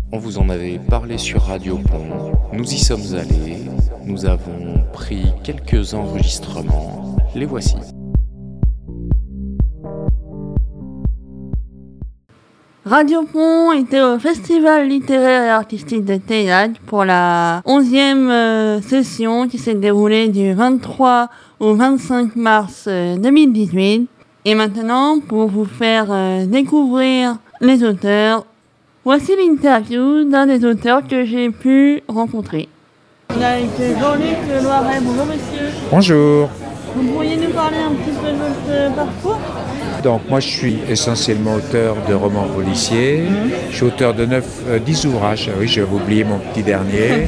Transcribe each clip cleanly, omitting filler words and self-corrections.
On vous en avait parlé sur Radio Pont, nous y sommes allés, nous avons pris quelques enregistrements, les voici. Radio Pont était au Festival littéraire et artistique de théâtre pour la 11e session qui s'est déroulée du 23 au 25 mars 2018. Et maintenant, pour vous faire découvrir les auteurs, voici l'interview d'un des auteurs que j'ai pu rencontrer. On a été Jean-Luc Loiret. Bonjour monsieur. Bonjour. Vous pourriez nous parler un petit peu de votre parcours ? Donc moi je suis essentiellement auteur de romans policiers. Je suis auteur de 10 ouvrages. Oui, j'avais oublié mon petit dernier.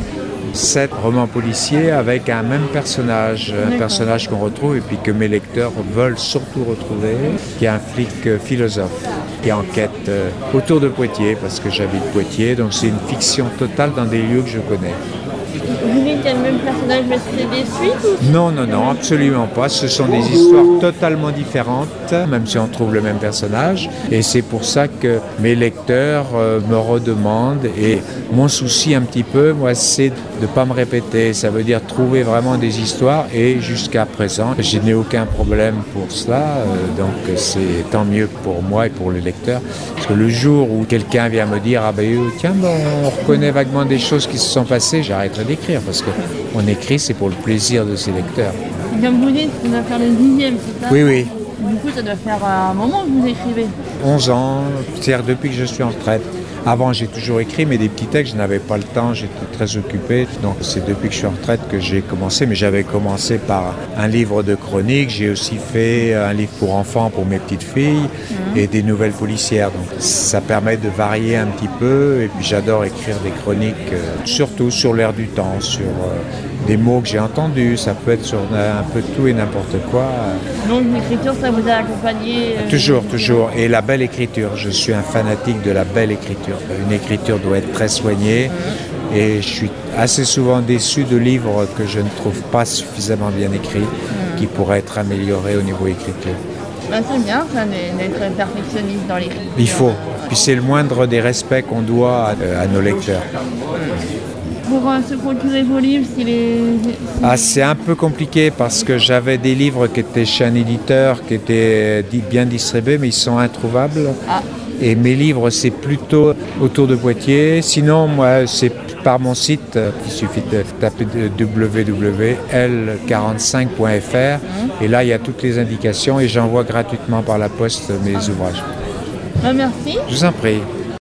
7 romans policiers avec un même personnage, un personnage qu'on retrouve et puis que mes lecteurs veulent surtout retrouver, qui est un flic philosophe qui enquête autour de Poitiers parce que j'habite Poitiers, donc c'est une fiction totale dans des lieux que je connais. Vous dites qu'il y a le même personnage, mais c'est des suites ou... Non, absolument pas. Ce sont des histoires totalement différentes, même si on trouve le même personnage. Et c'est pour ça que mes lecteurs me redemandent. Et mon souci un petit peu, moi, c'est de ne pas me répéter. Ça veut dire trouver vraiment des histoires. Et jusqu'à présent, je n'ai aucun problème pour cela. Donc c'est tant mieux pour moi et pour les lecteurs. Parce que le jour où quelqu'un vient me dire « Ah ben tiens, on reconnaît vaguement des choses qui se sont passées », j'arrêterai d'écrire. Parce qu'on écrit, c'est pour le plaisir de ses lecteurs. Comme vous dites, ça doit faire le 10e, c'est ça ? Oui. Du coup, ça doit faire un moment que vous écrivez. 11 ans, c'est-à-dire depuis que je suis en retraite. Avant, j'ai toujours écrit, mais des petits textes, je n'avais pas le temps, j'étais très occupé. Donc, c'est depuis que je suis en retraite que j'ai commencé. Mais j'avais commencé par un livre de chroniques. J'ai aussi fait un livre pour enfants, pour mes petites filles, et des nouvelles policières. Donc, ça permet de varier un petit peu. Et puis, j'adore écrire des chroniques, surtout sur l'air du temps, sur des mots que j'ai entendus. Ça peut être sur un peu tout et n'importe quoi. Donc, l'écriture, ça vous a accompagné Toujours. Et la belle écriture. Je suis un fanatique de la belle écriture. Une écriture doit être très soignée et je suis assez souvent déçu de livres que je ne trouve pas suffisamment bien écrits, qui pourraient être améliorés au niveau écriture. C'est bien ça d'être perfectionniste dans l'écriture. Il faut. Puis c'est le moindre des respects qu'on doit à nos lecteurs. Pour se procurer vos livres, c'est un peu compliqué parce que j'avais des livres qui étaient chez un éditeur, qui étaient bien distribués, mais ils sont introuvables. Et mes livres, c'est plutôt autour de Poitiers. Sinon, moi, c'est par mon site. Il suffit de taper www.l45.fr. Et là, il y a toutes les indications et j'envoie gratuitement par la poste mes ouvrages. Merci. Je vous en prie.